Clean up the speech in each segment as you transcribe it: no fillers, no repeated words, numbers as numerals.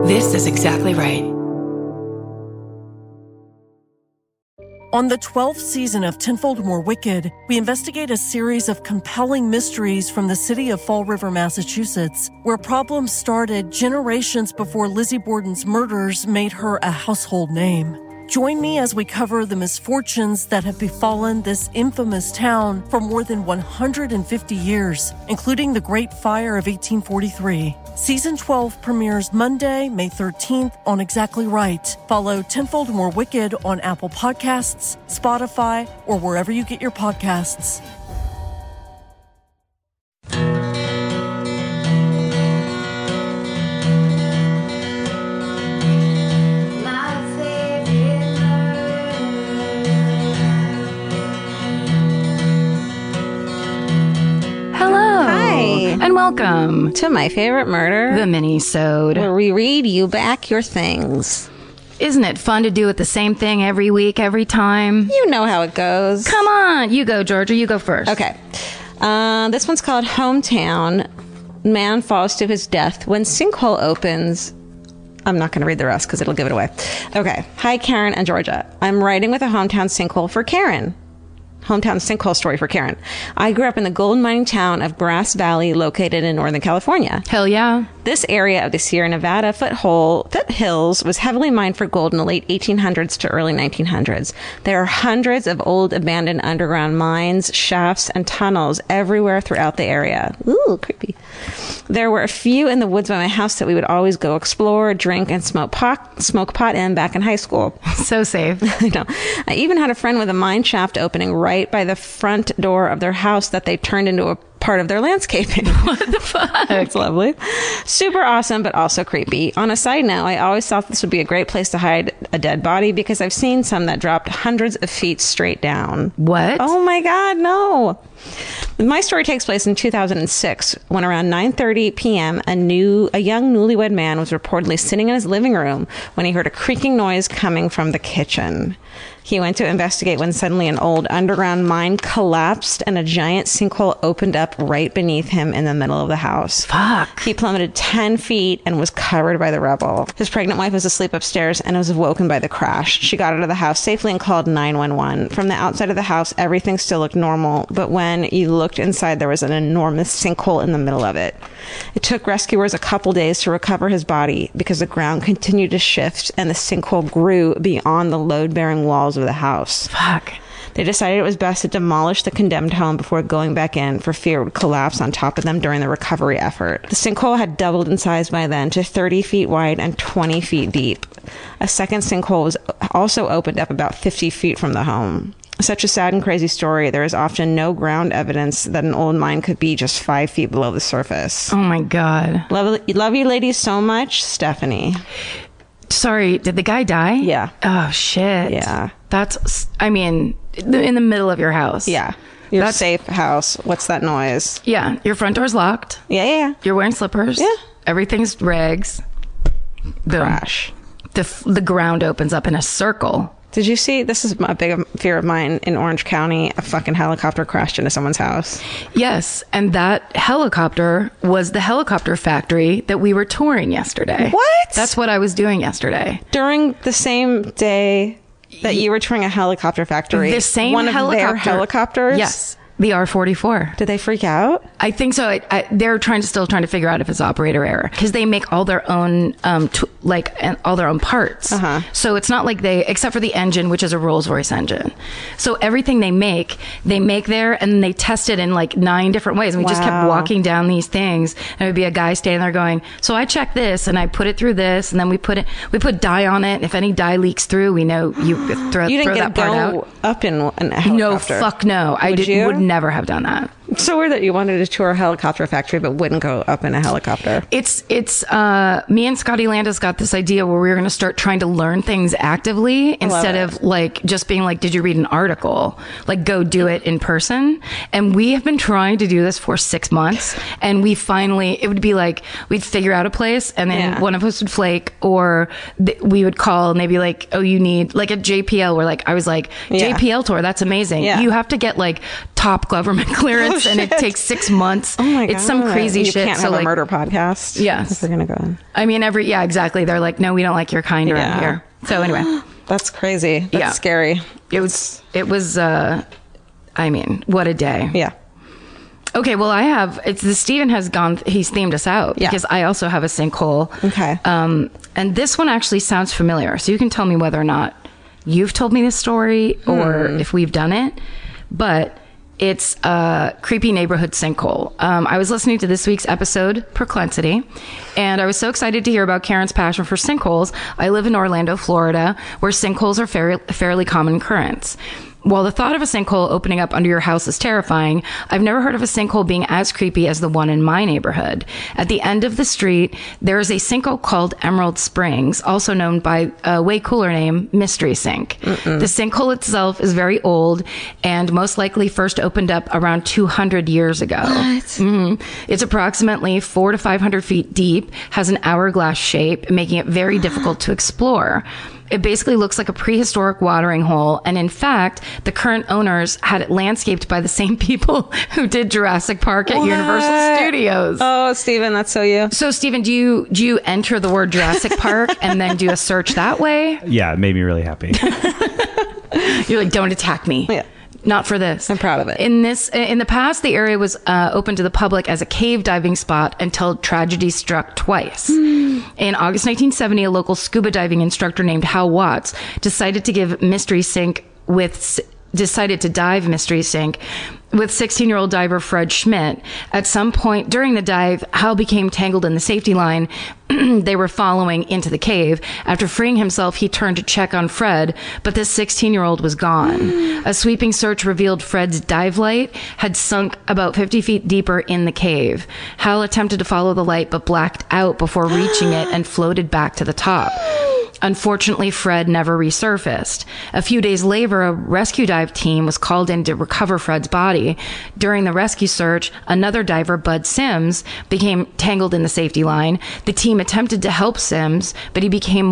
This is exactly right. On the 12th season of Tenfold More Wicked, we investigate a series of compelling mysteries from the city of Fall River, Massachusetts, where problems started generations before Lizzie Borden's murders made her a household name. Join me as we cover the misfortunes that have befallen this infamous town for more than 150 years, including the Great Fire of 1843. Season 12 premieres Monday, May 13th on Exactly Right. Follow Tenfold More Wicked on Apple Podcasts, Spotify, or wherever you get your podcasts. And welcome to My Favorite Murder, the mini-sode, where we read you back your things. Isn't it fun to do it the same thing every week, every time? You know how it goes. Come on, you go, Georgia. You go first. Okay. This one's called Hometown. Man falls to his death when sinkhole opens. I'm not going to read the rest because it'll give it away. Okay. Hi, Karen and Georgia. I'm writing with a hometown sinkhole for Karen. Hometown sinkhole story for Karen. I grew up in the gold mining town of Grass Valley, located in Northern California. Hell yeah. This area of the Sierra Nevada foothills was heavily mined for gold in the late 1800s to early 1900s. There are hundreds of old abandoned underground mines, shafts, and tunnels everywhere throughout the area. Ooh, creepy. There were a few in the woods by my house that we would always go explore, drink, and smoke pot in back in high school. So safe. I know. I even had a friend with a mine shaft opening right by the front door of their house that they turned into a part of their landscaping. What the fuck? It's lovely. Super awesome, but also creepy. On a side note, I always thought this would be a great place to hide a dead body because I've seen some that dropped hundreds of feet straight down. What? Oh my God, no. My story takes place in 2006 when around 9:30 p.m. a young newlywed man was reportedly sitting in his living room when he heard a creaking noise coming from the kitchen. He went to investigate when suddenly an old underground mine collapsed and a giant sinkhole opened up right beneath him in the middle of the house. Fuck. He plummeted 10 feet and was covered by the rubble. His pregnant wife was asleep upstairs and was awoken by the crash. She got out of the house safely and called 911. From the outside of the house, everything still looked normal, but when you looked inside, there was an enormous sinkhole in the middle of it. It took rescuers a couple days to recover his body because the ground continued to shift and the sinkhole grew beyond the load-bearing walls of the house. Fuck. They decided it was best to demolish the condemned home before going back in for fear it would collapse on top of them during the recovery effort. The sinkhole had doubled in size by then to 30 feet wide and 20 feet deep. A second sinkhole was also opened up about 50 feet from the home. Such a sad and crazy story. There is often no ground evidence that an old mine could be just 5 feet below the surface. Oh my God. Love you ladies so much, Stephanie. Sorry, did the guy die? Yeah. Oh, shit. Yeah. That's, I mean, in the middle of your house. Yeah. Your safe house. What's that noise? Yeah. Your front door's locked. Yeah. You're wearing slippers. Yeah. Everything's rags. Boom. Crash. The ground opens up in a circle. Did you see, this is a big fear of mine in Orange County, a fucking helicopter crashed into someone's house. Yes, and that helicopter was the helicopter factory that we were touring yesterday. What? That's what I was doing yesterday. During the same day that you were touring a helicopter factory? The same one helicopter. Of their helicopters? Yes. The R-44. Did they freak out? I think so. They're still trying to figure out if it's operator error because they make all their own, all their own parts. Uh-huh. So it's not like except for the engine, which is a Rolls-Royce engine. So everything they make there and they test it in like 9 different ways. And we just kept walking down these things and it would be a guy standing there going, so I check this and I put it through this and then we put dye on it. If any dye leaks through, we know you throw that part out. Up in a helicopter? No, fuck no. Would never have done that. It's so weird that you wanted to tour a helicopter factory but wouldn't go up in a helicopter. It's me and Scotty Landis got this idea where we were going to start trying to learn things actively instead of like just being like, did you read an article? Like go do it in person. And we have been trying to do this for 6 months and we finally, it would be like we'd figure out a place and then one of us would flake or we would call and they'd be like, oh, you need like a JPL where like I was like, JPL tour, that's amazing. You have to get like top government clearance months and it takes 6 months. Oh my God. It's some crazy shit. You can't have a murder podcast. Yes. If they're going to go in. I mean, exactly. They're like, no, we don't like your kind around here. So anyway. That's crazy. That's scary. It was, I mean, what a day. Yeah. Okay, well, Steven has he's themed us out because I also have a sinkhole. Okay. And this one actually sounds familiar. So you can tell me whether or not you've told me this story or if we've done it. But it's a creepy neighborhood sinkhole. I was listening to this week's episode, Proclensity, and I was so excited to hear about Karen's passion for sinkholes. I live in Orlando, Florida, where sinkholes are fairly common occurrence. While the thought of a sinkhole opening up under your house is terrifying, I've never heard of a sinkhole being as creepy as the one in my neighborhood. At the end of the street, there is a sinkhole called Emerald Springs, also known by a way cooler name, Mystery Sink. The sinkhole itself is very old and most likely first opened up around 200 years ago. What? It's approximately 400 to 500 feet deep, has an hourglass shape, making it very difficult to explore. It basically looks like a prehistoric watering hole. And in fact, the current owners had it landscaped by the same people who did Jurassic Park at Universal Studios. Oh, Steven, that's so you. So, Steven, do you enter the word Jurassic Park and then do a search that way? Yeah, it made me really happy. You're like, don't attack me. Yeah. Not for this. I'm proud of it. In the past, the area was open to the public as a cave diving spot until tragedy struck twice. In August 1970, a local scuba diving instructor named Hal Watts decided to dive Mystery Sink with 16-year-old diver Fred Schmidt. At some point during the dive, Hal became tangled in the safety line they were following into the cave. After freeing himself, he turned to check on Fred, but this 16-year-old was gone. A sweeping search revealed Fred's dive light had sunk about 50 feet deeper in the cave. Hal attempted to follow the light, but blacked out before reaching it and floated back to the top. Unfortunately, Fred never resurfaced. A few days later, a rescue dive team was called in to recover Fred's body. During the rescue search, another diver, Bud Sims, became tangled in the safety line. The team attempted to help Sims, but he became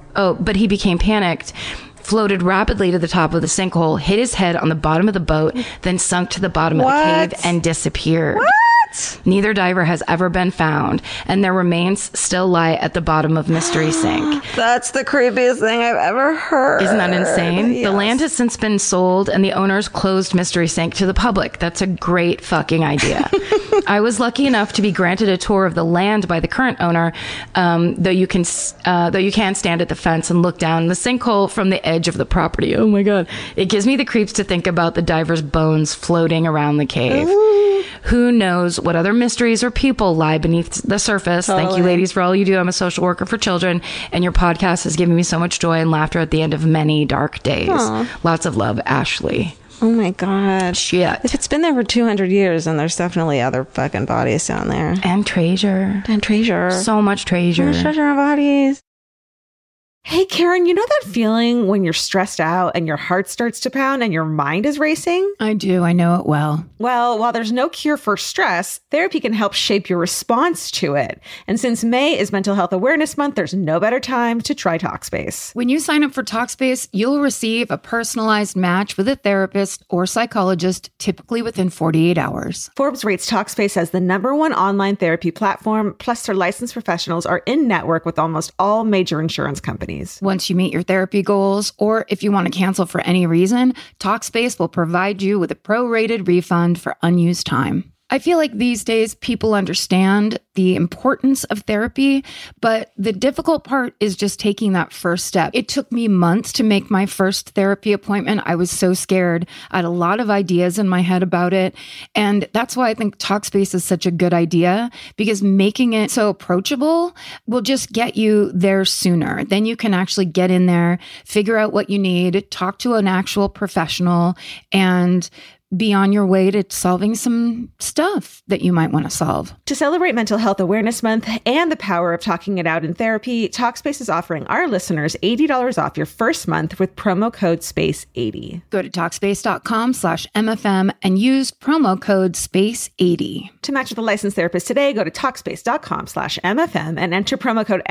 panicked, floated rapidly to the top of the sinkhole, hit his head on the bottom of the boat, then sunk to the bottom of the cave and disappeared. What? Neither diver has ever been found, and their remains still lie at the bottom of Mystery Sink. That's the creepiest thing I've ever heard. Isn't that insane? Yes. The land has since been sold, and the owners closed Mystery Sink to the public. That's a great fucking idea. I was lucky enough to be granted a tour of the land by the current owner, though you can stand at the fence and look down the sinkhole from the edge of the property. Oh my God. It gives me the creeps to think about the diver's bones floating around the cave. Ooh. Who knows what other mysteries or people lie beneath the surface. Totally. Thank you, ladies, for all you do. I'm a social worker for children, and your podcast has given me so much joy and laughter at the end of many dark days. Aww. Lots of love, Ashley. Oh my God. Shit. If it's been there for 200 years, then there's definitely other fucking bodies down there. And treasure. So much treasure. There's treasure and bodies. Hey, Karen, you know that feeling when you're stressed out and your heart starts to pound and your mind is racing? I do. I know it well. Well, while there's no cure for stress, therapy can help shape your response to it. And since May is Mental Health Awareness Month, there's no better time to try Talkspace. When you sign up for Talkspace, you'll receive a personalized match with a therapist or psychologist, typically within 48 hours. Forbes rates Talkspace as the #1 online therapy platform, plus their licensed professionals are in network with almost all major insurance companies. Once you meet your therapy goals, or if you want to cancel for any reason, Talkspace will provide you with a prorated refund for unused time. I feel like these days people understand the importance of therapy, but the difficult part is just taking that first step. It took me months to make my first therapy appointment. I was so scared. I had a lot of ideas in my head about it. And that's why I think Talkspace is such a good idea, because making it so approachable will just get you there sooner. Then you can actually get in there, figure out what you need, talk to an actual professional, and be on your way to solving some stuff that you might want to solve. To celebrate Mental Health Awareness Month and the power of talking it out in therapy, Talkspace is offering our listeners $80 off your first month with promo code SPACE80. Go to Talkspace.com/MFM and use promo code SPACE80. To match with a licensed therapist today, go to Talkspace.com/MFM and enter promo code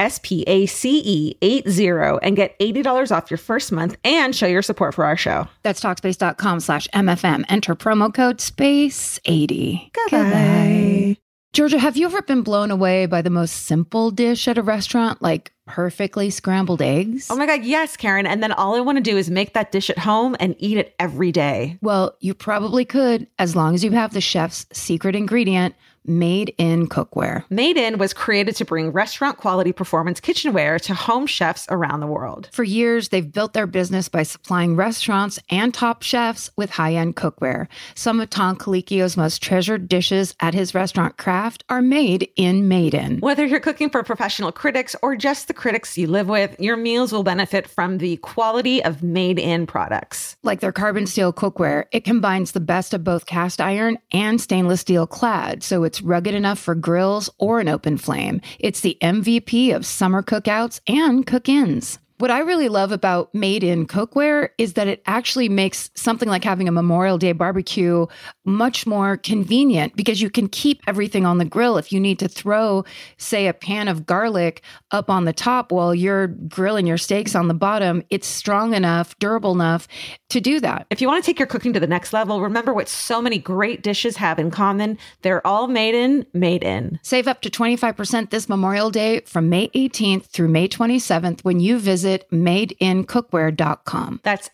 SPACE80 and get $80 off your first month and show your support for our show. That's Talkspace.com/MFM. Enter for promo code SPACE80. Goodbye. Georgia, have you ever been blown away by the most simple dish at a restaurant, like perfectly scrambled eggs? Oh my God, yes, Karen. And then all I want to do is make that dish at home and eat it every day. Well, you probably could, as long as you have the chef's secret ingredient, Made in Cookware. Made in was created to bring restaurant quality performance kitchenware to home chefs around the world. For years, they've built their business by supplying restaurants and top chefs with high-end cookware. Some of Tom Colicchio's most treasured dishes at his restaurant Craft are made in Made in. Whether you're cooking for professional critics or just the critics you live with, your meals will benefit from the quality of Made in products. Like their carbon steel cookware, it combines the best of both cast iron and stainless steel clad, so it's rugged enough for grills or an open flame. It's the MVP of summer cookouts and cook-ins. What I really love about Made in Cookware is that it actually makes something like having a Memorial Day barbecue much more convenient because you can keep everything on the grill. If you need to throw, say, a pan of garlic up on the top while you're grilling your steaks on the bottom, it's strong enough, durable enough to do that. If you want to take your cooking to the next level, remember what so many great dishes have in common. They're all made in. Save up to 25% this Memorial Day from May 18th through May 27th when you visit madeincookware.com. That's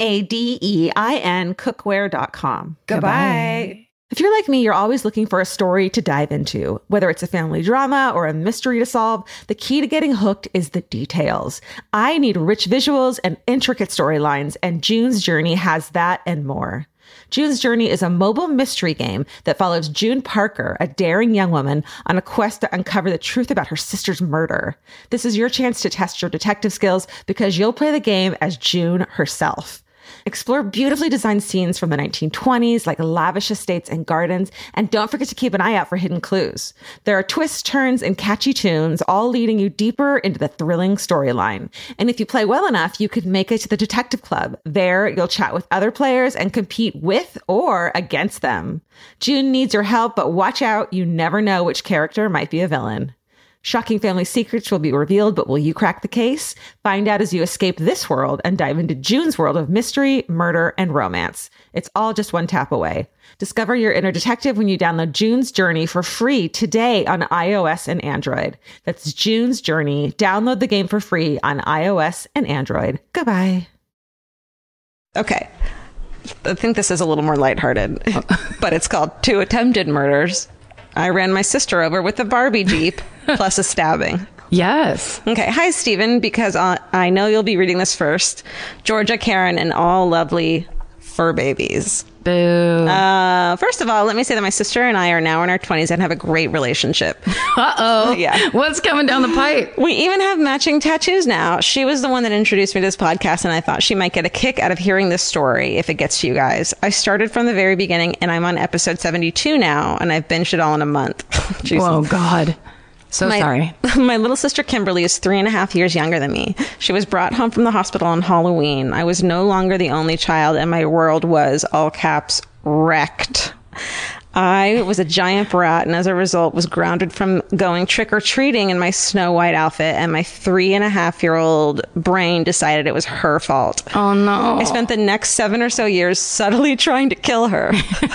MADEIN cookware.com. Goodbye. If you're like me, you're always looking for a story to dive into. Whether it's a family drama or a mystery to solve, the key to getting hooked is the details. I need rich visuals and intricate storylines, and June's Journey has that and more. June's Journey is a mobile mystery game that follows June Parker, a daring young woman, on a quest to uncover the truth about her sister's murder. This is your chance to test your detective skills because you'll play the game as June herself. Explore beautifully designed scenes from the 1920s, like lavish estates and gardens, and don't forget to keep an eye out for hidden clues. There are twists, turns, and catchy tunes, all leading you deeper into the thrilling storyline. And if you play well enough, you could make it to the Detective Club. There, you'll chat with other players and compete with or against them. June needs your help, but watch out, you never know which character might be a villain. Shocking family secrets will be revealed, but will you crack the case? Find out as you escape this world and dive into June's world of mystery, murder, and romance. It's all just one tap away. Discover your inner detective when you download June's Journey for free today on iOS and Android. That's June's Journey. Download the game for free on iOS and Android. Goodbye. Okay. I think this is a little more lighthearted, but it's called Two Attempted Murders. I ran my sister over with the Barbie Jeep, plus a stabbing. Yes. Okay. Hi, Stephen, because I know you'll be reading this first. Georgia, Karen, and all lovely fur babies. Boo. First of all, let me say that my sister and I are now in our 20s and have a great relationship. Uh-oh. Yeah. What's coming down the pipe? We even have matching tattoos now. She was the one that introduced me to this podcast, and I thought she might get a kick out of hearing this story if it gets to you guys. I started from the very beginning, and I'm on episode 72 now, and I've binged it all in a month. Oh, God. Sorry. My little sister Kimberly is 3.5 years younger than me. She was brought home from the hospital on Halloween. I was no longer the only child, and my world was, all caps, wrecked. I was a giant brat, and as a result was grounded from going trick-or-treating in my Snow White outfit, and my 3.5-year-old brain decided it was her fault. Oh, no. I spent the next 7 or so years subtly trying to kill her.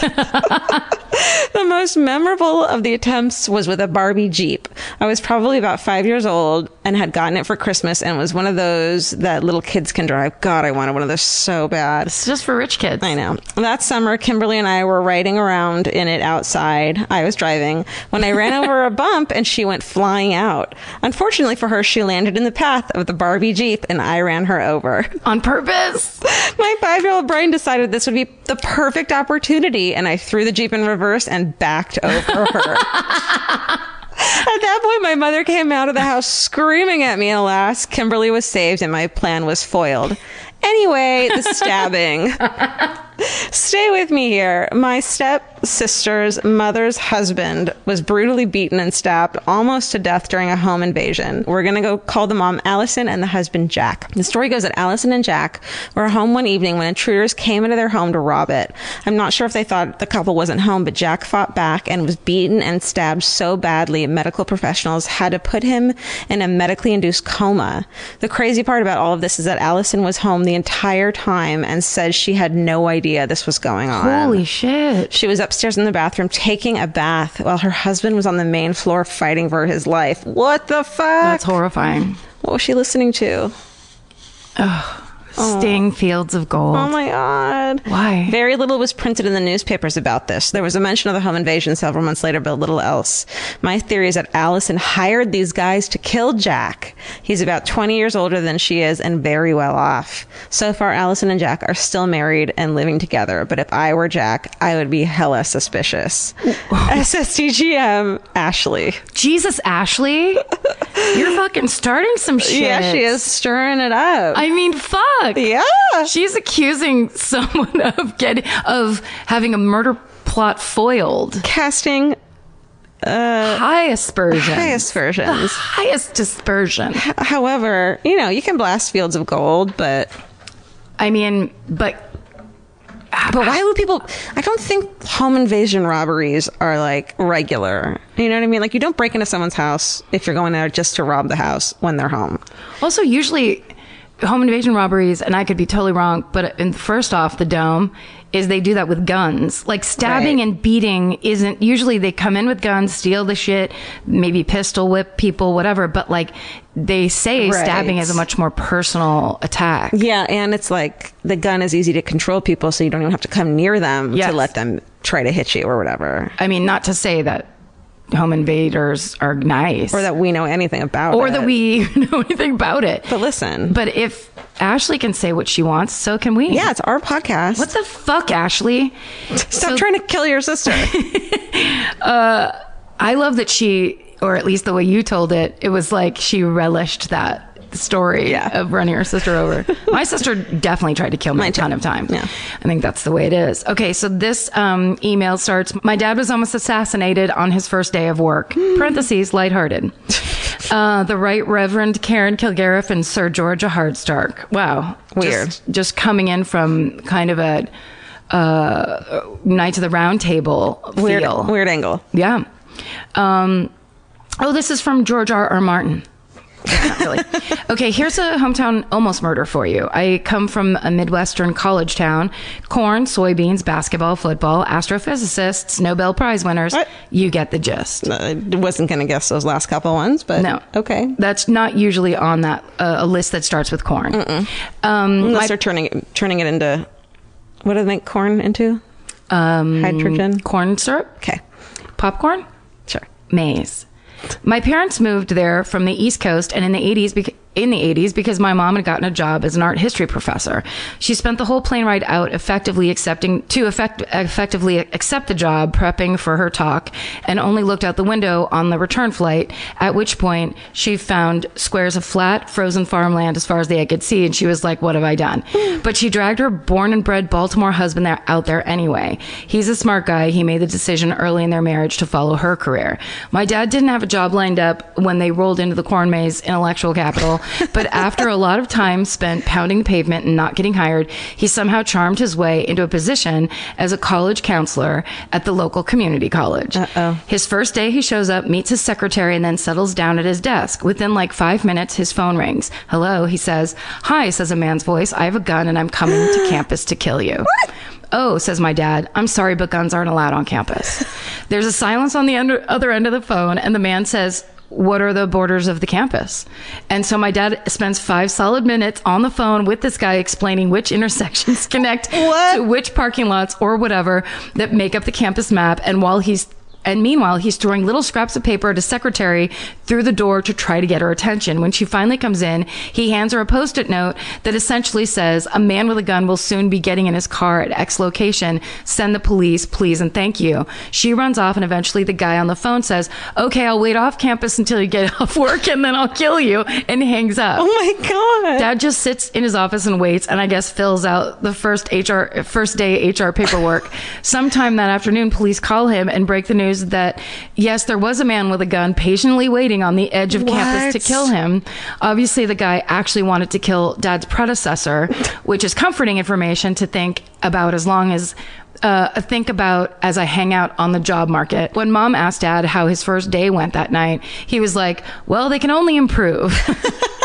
The most memorable of the attempts was with a Barbie Jeep. I was probably about 5 years old and had gotten it for Christmas, and was one of those that little kids can drive. God, I wanted one of those so bad. It's just for rich kids. I know. That summer, Kimberly and I were riding around in it outside. I was driving when I ran over a bump and she went flying out. Unfortunately for her, she landed in the path of the Barbie Jeep and I ran her over. On purpose? My 5-year-old brain decided this would be the perfect opportunity, and I threw the Jeep in reverse and backed over her. At that point, my mother came out of the house screaming at me, and alas, Kimberly was saved and my plan was foiled. Anyway, the stabbing. Stay with me here. My stepsister's mother's husband was brutally beaten and stabbed almost to death during a home invasion. We're going to go call the mom Allison and the husband Jack. The story goes that Allison and Jack were home one evening when intruders came into their home to rob it. I'm not sure if they thought the couple wasn't home, but Jack fought back and was beaten and stabbed so badly medical professionals had to put him in a medically induced coma. The crazy part about all of this is that Allison was home the entire time and said she had no idea idea this was going on. Holy shit. She was upstairs in the bathroom taking a bath while her husband was on the main floor fighting for his life. What the fuck? That's horrifying. What was she listening to? Sting, Fields of Gold. Oh my God. Why? Very little was printed in the newspapers about this. There was a mention of the home invasion several months later, but little else. My theory is that Allison hired these guys to kill Jack. He's about 20 years older than she is and very well off. So far, Allison and Jack are still married and living together. But if I were Jack, I would be hella suspicious. SSDGM, Ashley. Jesus, Ashley. You're fucking starting some shit. Yeah, she is stirring it up. I mean, fuck. Yeah. She's accusing someone of having a murder plot foiled. Casting High aspersions. The highest dispersion. However, you can blast Fields of Gold, but I mean, but why would people? I don't think home invasion robberies are like regular. You know what I mean? Like, you don't break into someone's house if you're going there just to rob the house when they're home. Also, usually home invasion robberies, and I could be totally wrong, but first off, the dome is they do that with guns. Like, stabbing and beating isn't usually. They come in with guns, steal the shit, maybe pistol whip people, whatever. But like, they say stabbing is a much more personal attack. Yeah, and it's like the gun is easy to control people, so you don't even have to come near them to let them try to hit you or whatever. I mean, not to say that home invaders are nice, or that we know anything about it, or that we know anything about it. But listen, if Ashley can say what she wants, so can we. Yeah, it's our podcast. What the fuck, Ashley? Stop trying to kill your sister. I love that she, or at least the way you told it, it was like she relished that story of running her sister over. My sister definitely tried to kill me a ton of times. Yeah. I think that's the way it is. Okay, so this email starts, my dad was almost assassinated on his first day of work. Parentheses, lighthearted. The Right Reverend Karen Kilgariff and Sir Georgia Hardstark. Wow. Weird. Just coming in from kind of a Knights of the Round Table feel. Weird angle. Yeah. This is from George R.R. Martin. Not really. Okay, here's a hometown almost murder for you. I come from a Midwestern college town. Corn, soybeans, basketball, football, astrophysicists, Nobel Prize winners. What? You get the gist. I wasn't going to guess those last couple ones, but no. Okay. That's not usually on that a list that starts with corn. Unless they're turning it into, what do they make corn into? Hydrogen? Corn syrup. Okay. Popcorn? Sure. Maize. My parents moved there from the East Coast and in the 80s because my mom had gotten a job as an art history professor. She spent the whole plane ride out effectively accept the job, prepping for her talk, and only looked out the window on the return flight, at which point she found squares of flat, frozen farmland as far as the eye could see, and she was like, what have I done? But she dragged her born and bred Baltimore husband out there anyway. He's a smart guy. He made the decision early in their marriage to follow her career. My dad didn't have a job lined up when they rolled into the corn maze intellectual capital, but after a lot of time spent pounding the pavement and not getting hired, he somehow charmed his way into a position as a college counselor at the local community college. His first day, he shows up, meets his secretary, and then settles down at his desk. Within like 5 minutes, his phone rings. Hello, he says. Hi, says a man's voice. I have a gun and I'm coming to campus to kill you. What? Oh, says my dad. I'm sorry, but guns aren't allowed on campus. There's a silence on the other end of the phone, and the man says, what are the borders of the campus? And so my dad spends 5 solid minutes on the phone with this guy explaining which intersections connect to which parking lots or whatever that make up the campus map. And meanwhile, he's throwing little scraps of paper at his secretary through the door to try to get her attention. When she finally comes in, he hands her a Post-it note that essentially says, a man with a gun will soon be getting in his car at X location. Send the police, please, and thank you. She runs off, and eventually the guy on the phone says, okay, I'll wait off campus until you get off work, and then I'll kill you, and hangs up. Oh my God. Dad just sits in his office and waits, and I guess fills out the first day HR paperwork. Sometime that afternoon, police call him and break the news that yes, there was a man with a gun patiently waiting on the edge of campus to kill him. Obviously, the guy actually wanted to kill Dad's predecessor, which is comforting information to think about as I hang out on the job market. When Mom asked Dad how his first day went that night, he was like, well, they can only improve.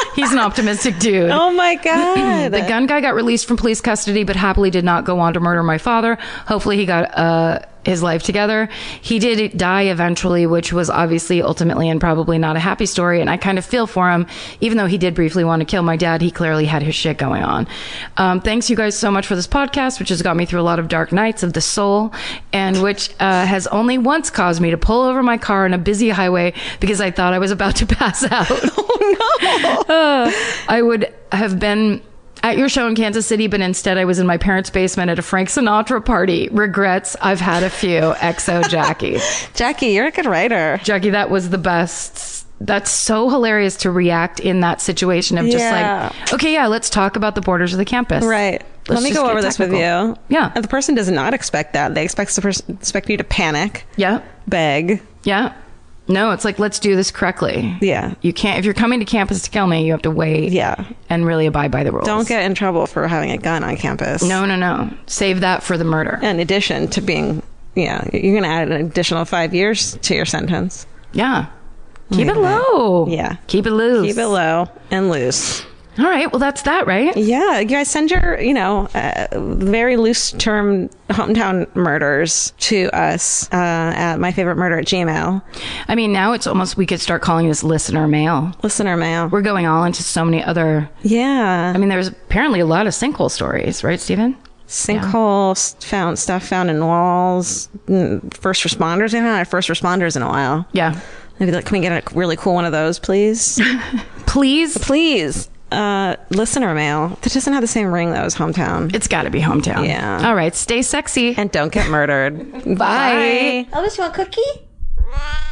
He's an optimistic dude. Oh my God. The gun guy got released from police custody, but happily did not go on to murder my father. Hopefully he got his life together. He did die eventually, which was obviously ultimately and probably not a happy story. And I kind of feel for him. Even though he did briefly want to kill my dad, he clearly had his shit going on. Thanks you guys so much for this podcast, which has got me through a lot of dark nights of the soul, and which has only once caused me to pull over my car on a busy highway because I thought I was about to pass out. Oh no. I would have been at your show in Kansas City, but instead I was in my parents' basement at a Frank Sinatra party. Regrets, I've had a few. XO Jackie. Jackie, you're a good writer. Jackie, that was the best. That's so hilarious to react in that situation of just like, okay, yeah, let's talk about the borders of the campus. Right. Let me go over this with you. Yeah. And the person does not expect that. They expect you to panic. Yeah. Beg. Yeah. No, it's like, let's do this correctly. Yeah. You can't, if you're coming to campus to kill me, you have to wait. Yeah. And really abide by the rules. Don't get in trouble for having a gun on campus. No. Save that for the murder. In addition to being, you're going to add an additional 5 years to your sentence. Yeah. Keep it low. Yeah. Keep it loose. Keep it low and loose. All right. Well, that's that, right? Yeah. You guys send your, very loose term hometown murders to us at myfavoritemurder@gmail. I mean, now it's almost, we could start calling this listener mail. Listener mail. We're going all into so many other. Yeah. I mean, there's apparently a lot of sinkhole stories, right, Stephen? Sinkhole stuff found in walls. First responders. We haven't had first responders in a while. Yeah. Maybe like, can we get a really cool one of those, please? Please. Listener mail. That doesn't have the same ring though as hometown. It's got to be hometown. Yeah. All right. Stay sexy. And don't get murdered. Bye. Elvis, you want a cookie?